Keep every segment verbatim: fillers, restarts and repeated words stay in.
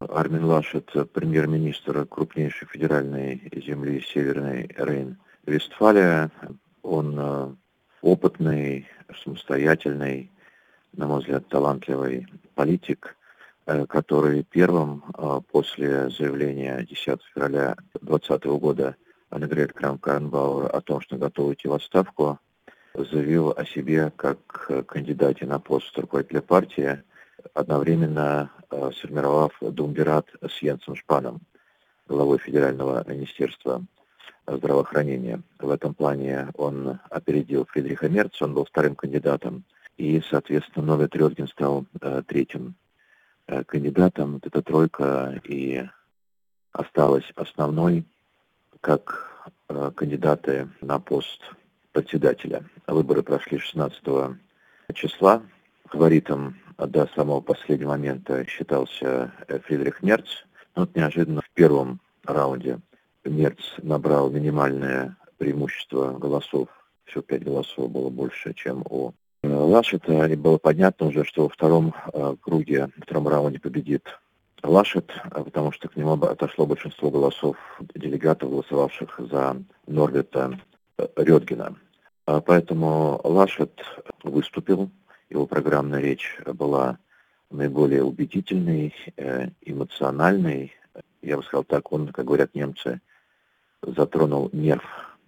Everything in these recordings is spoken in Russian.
Армин Лашет, премьер-министр крупнейшей федеральной земли Северной Рейн-Вестфалия. Он опытный, самостоятельный, на мой взгляд, талантливый политик, который первым после заявления десятого февраля двадцатого года Аннегрет Крамп-Карренбауэр о том, что готов идти в отставку, заявил о себе как кандидате на пост руководителя партии, одновременно сформировав думвират с Йенсом Шпаном, главой Федерального министерства здравоохранения. В этом плане он опередил Фридриха Мерца, он был вторым кандидатом, и, соответственно, Новит Рёдген стал э, третьим э, кандидатом. Вот эта тройка и осталась основной как э, кандидаты на пост председателя. Выборы прошли шестнадцатого числа. Фаворитом до самого последнего момента считался Фридрих Мерц. Но вот неожиданно в первом раунде Мерц набрал минимальное преимущество голосов. Всего пять голосов было больше, чем у Лашета. И было понятно уже, что во втором э, круге, во втором раунде победит Лашет, потому что к нему отошло большинство голосов делегатов, голосовавших за Норвита Рёдгена. Поэтому Лашет выступил, его программная речь была наиболее убедительной, эмоциональной. Я бы сказал так, он, как говорят немцы, затронул нерв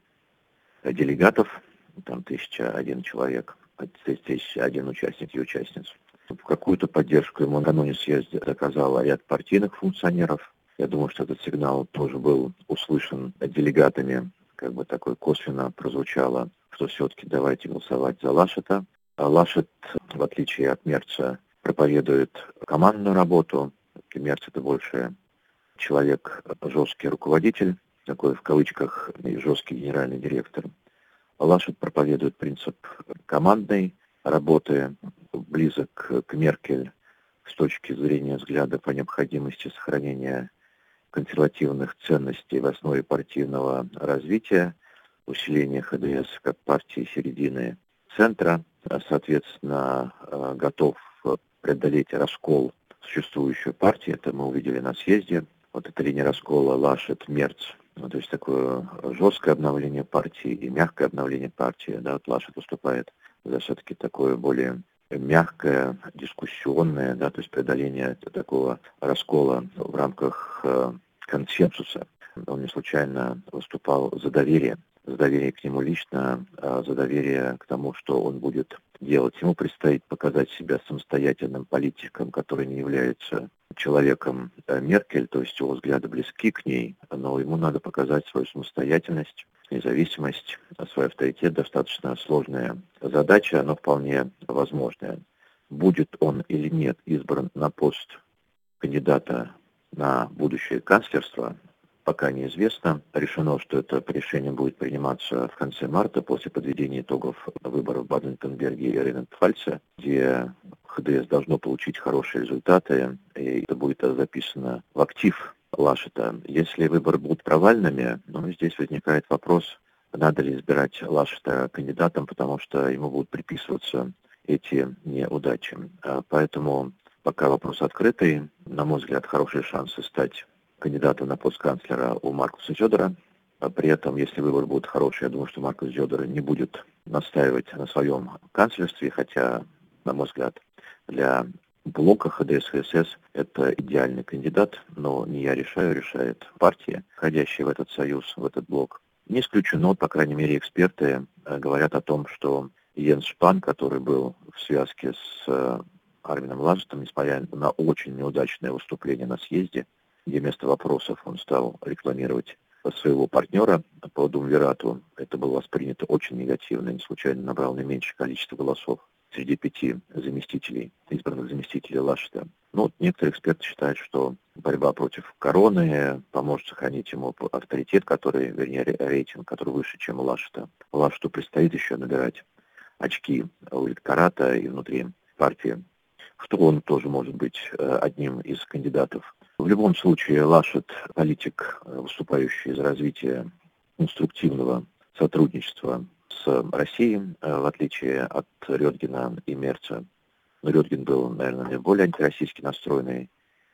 делегатов, там тысяча один человек, тысяча один участник и участниц. Какую-то поддержку ему накануне съезда оказал ряд партийных функционеров. Я думаю, что этот сигнал тоже был услышан делегатами, как бы такой косвенно прозвучало, что все-таки давайте голосовать за Лашета. А Лашет, в отличие от Мерца, проповедует командную работу. Мерц — это больше человек, жесткий руководитель, такой в кавычках жесткий генеральный директор. Лашет проповедует принцип командной работы, близок к Меркель с точки зрения взглядов о необходимости сохранения консервативных ценностей в основе партийного развития, усиления ХДС как партии середины центра, соответственно, готов преодолеть раскол существующей партии. Это мы увидели на съезде. Вот эта линия раскола Лашет, Мерц. Ну, то есть такое жесткое обновление партии и мягкое обновление партии. Да, вот Лашет выступает за все-таки такое более мягкое, дискуссионное, да, то есть преодоление такого раскола в рамках э, консенсуса. Он не случайно выступал за доверие, за доверие к нему лично, э, за доверие к тому, что он будет делать. Ему предстоит показать себя самостоятельным политиком, который не является человеком Меркель, то есть его взгляды близки к ней, но ему надо показать свою самостоятельность, независимость, свой авторитет. Достаточно сложная задача, но вполне возможная. Будет он или нет избран на пост кандидата на будущее канцлерство, пока неизвестно. Решено, что это решение будет приниматься в конце марта после подведения итогов выборов в Баден-Вюртемберге и Рейнланд-Пфальце, где ХДС должно получить хорошие результаты, и это будет записано в актив Лашета. Если выборы будут провальными, ну, здесь возникает вопрос, надо ли избирать Лашета кандидатом, потому что ему будут приписываться эти неудачи. Поэтому пока вопрос открытый. На мой взгляд, хорошие шансы стать кандидатом на пост канцлера у Маркуса Зёдера. При этом, если выбор будет хороший, я думаю, что Маркус Зёдер не будет настаивать на своем канцлерстве, хотя, на мой взгляд, для блока ХДС-ХСС это идеальный кандидат, но не я решаю, решает партия, входящая в этот союз, в этот блок. Не исключено, по крайней мере, эксперты говорят о том, что Йенс Шпан, который был в связке с Армином Лашетом, несмотря на очень неудачное выступление на съезде, где вместо вопросов он стал рекламировать своего партнера по Думвирату, это было воспринято очень негативно, не случайно набрал наименьшее количество голосов среди пяти заместителей, избранных заместителей Лашета. Ну, вот некоторые эксперты считают, что борьба против короны поможет сохранить ему авторитет, который, вернее, рейтинг, который выше, чем у Лашета. Лашету предстоит еще набирать очки у электората и внутри партии, что он тоже может быть одним из кандидатов. В любом случае, Лашет – политик, выступающий за развитие конструктивного сотрудничества с Россией, в отличие от Рёдгена и Мерца. Но Рёдген был, наверное, наиболее антироссийски настроенный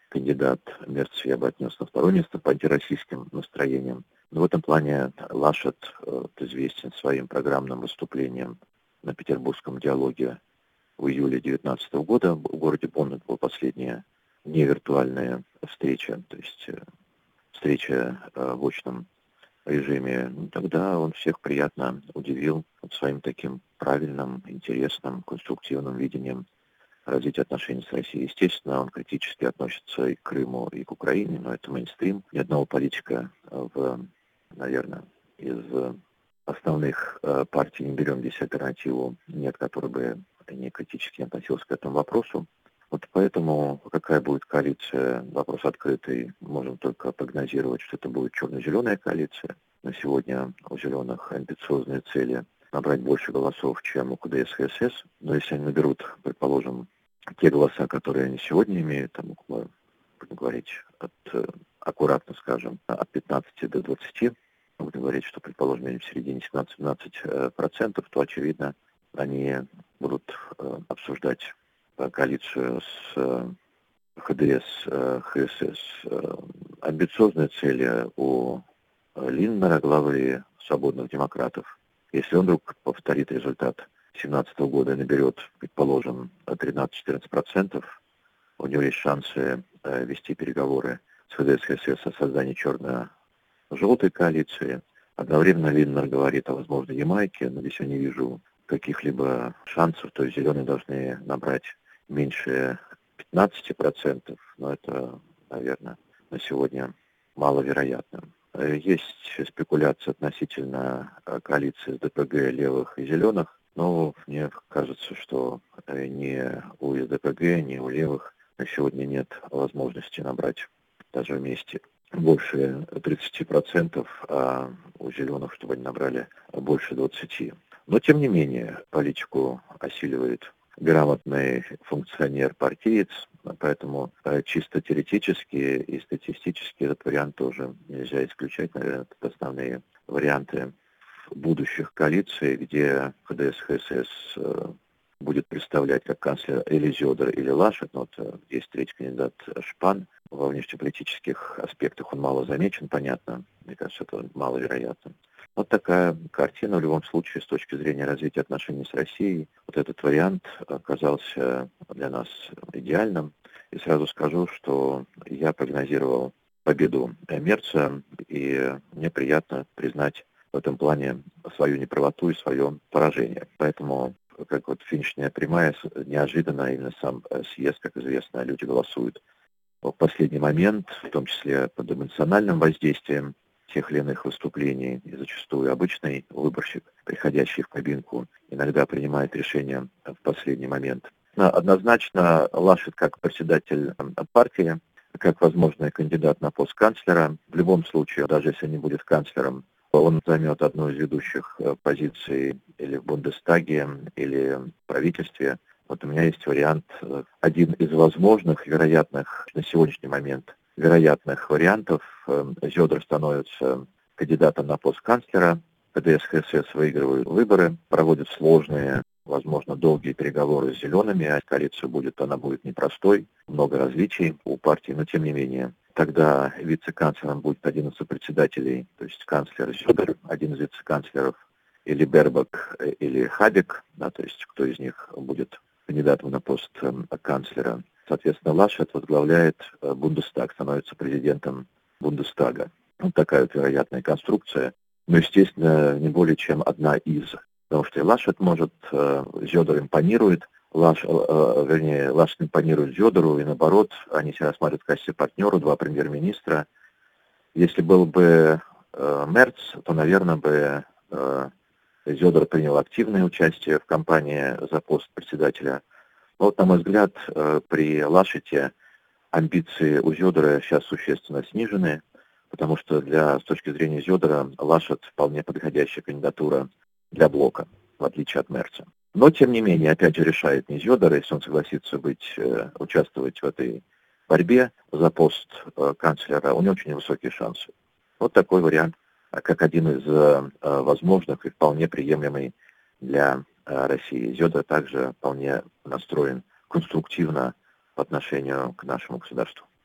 кандидат Мерц, я бы отнес на второе место по антироссийским настроениям. Но в этом плане Лашет известен своим программным выступлением на Петербургском диалоге в июле две тысячи девятнадцатого года. В городе Бонн это была последняя невиртуальная встреча, то есть встреча в очном режиме. Тогда он всех приятно удивил своим таким правильным, интересным, конструктивным видением развития отношений с Россией. Естественно, он критически относится и к Крыму, и к Украине, но это мейнстрим. Ни одного политика, в, наверное, из основных партий, не берем здесь альтернативу, нет, который бы не критически относился к этому вопросу. Вот поэтому какая будет коалиция, вопрос открытый, можем только прогнозировать, что это будет черно-зеленая коалиция. На сегодня у зеленых амбициозные цели набрать больше голосов, чем у КДС и ХСС. Но если они наберут, предположим, те голоса, которые они сегодня имеют, там, будем говорить, от, аккуратно скажем, от пятнадцати до двадцати, будем говорить, что, предположим, они в середине семнадцать-семнадцать процентов, то, очевидно, они будут обсуждать коалицию с ХДС, ХСС. Амбициозные цели у Линднера, главы свободных демократов. Если он вдруг повторит результат две тысячи семнадцатого года и наберет, предположим, тринадцать-четырнадцать процентов, у него есть шансы вести переговоры с ХДС, ХСС о создании черно-желтой коалиции. Одновременно Линднер говорит о возможной Ямайке, но здесь я не вижу каких-либо шансов, то есть зеленые должны набрать меньше пятнадцати процентов, но это, наверное, на сегодня маловероятно. Есть спекуляции относительно коалиции с ДПГ левых и зеленых, но мне кажется, что ни у СДПГ, ни у левых на сегодня нет возможности набрать даже вместе больше тридцати процентов, а у зеленых, чтобы они набрали больше двадцати процентов. Но, тем не менее, политику осиливает грамотный функционер-партиец, поэтому чисто теоретически и статистически этот вариант тоже нельзя исключать. Наверное, это основные варианты будущих коалиций, где ХДС, ХСС будет представлять как канцлер или Зёдор, или Лашет. Но вот есть третий кандидат Шпан. Во внешнеполитических аспектах он мало замечен, понятно. Мне кажется, это маловероятно. Вот такая картина в любом случае с точки зрения развития отношений с Россией. Вот этот вариант оказался для нас идеальным. И сразу скажу, что я прогнозировал победу Мерца, и мне приятно признать в этом плане свою неправоту и свое поражение. Поэтому, как вот финишная прямая, неожиданно именно сам съезд, как известно, люди голосуют в последний момент, в том числе под эмоциональным воздействием тех или иных выступлений, и зачастую обычный выборщик, приходящий в кабинку, иногда принимает решение в последний момент. Однозначно Лашет как председатель партии, как возможный кандидат на пост канцлера, в любом случае, даже если не будет канцлером, он займет одну из ведущих позиций или в Бундестаге, или в правительстве. Вот у меня есть вариант, один из возможных, вероятных на сегодняшний момент, вероятных вариантов. Зёдор становится кандидатом на пост канцлера, КДС, ХСС выигрывают выборы, проводят сложные, возможно, долгие переговоры с зелеными, а коалиция будет, она будет непростой, много различий у партии, но тем не менее. Тогда вице-канцлером будет один из сопредседателей, то есть канцлер Зёдор, один из вице-канцлеров, или Бербак, или Хабек, да, то есть кто из них будет кандидатом на пост канцлера. Соответственно, Лашет возглавляет Бундестаг, становится президентом Бундестага. Вот такая вот вероятная конструкция. Но, естественно, не более чем одна из. Потому что и Лашет может, Зёдор импонирует, Лаш, вернее, Лашет импонирует Зёдору, и наоборот, они себя рассматривают в качестве партнера, два премьер-министра. Если был бы Мерц, то, наверное, бы Зёдор принял активное участие в кампании за пост председателя. Но вот, на мой взгляд, при Лашете амбиции у Зёдора сейчас существенно снижены, потому что для, с точки зрения Зёдора Лашет вполне подходящая кандидатура для блока, в отличие от Мерца. Но, тем не менее, опять же, решает не Зёдор, если он согласится быть, участвовать в этой борьбе за пост канцлера, у него очень высокие шансы. Вот такой вариант, как один из возможных и вполне приемлемый для России. Зёдор также вполне настроен конструктивно по отношению к нашему государству.